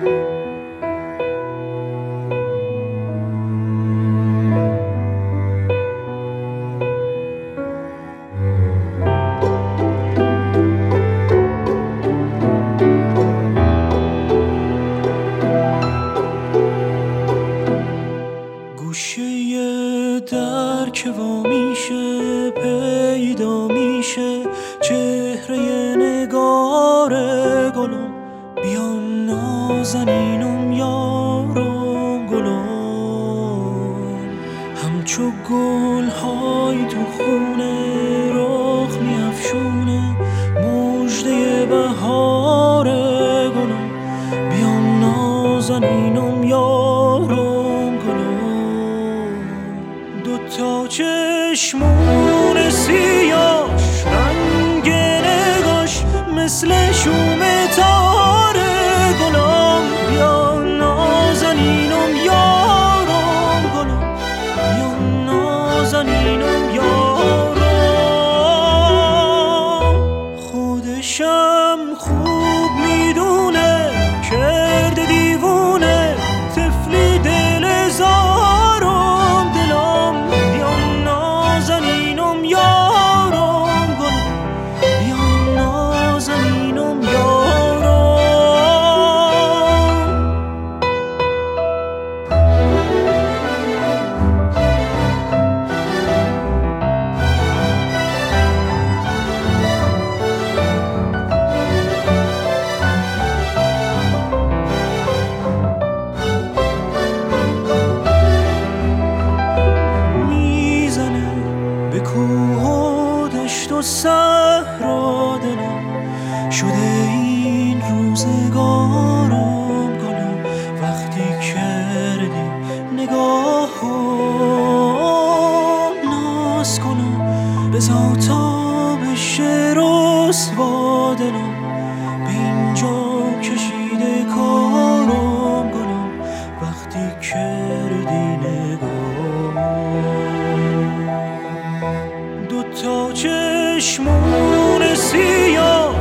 در که وا میشه پیدا میشه چهره نگار گلم، بیان نازنینم یارم گلم، همچو گل های تو خونه رخ میافشونه مژده بهار گلم، بیان نازنینم یارم گلم، دوتا چشمون سیاش رنگ نگاش مثل شوم تاره گلم، بیان نازنینم یارم گلم، بیان نازنینم یارم، خودشم خوب میدونه کرده دیوونه طفلی دل زارم دلم، بیان نازنینم یارم گلم، بیان نازنینم یارم. به کوه و دشت و صحرا دلم شده این روزگارم گلم، وقتی کردی نگاه کن ناز کنم بزا تا بشه رسوا دلم، به اینجا کشیده کارم گلم، وقتی کردی نگاه دوتا چشمون سیاه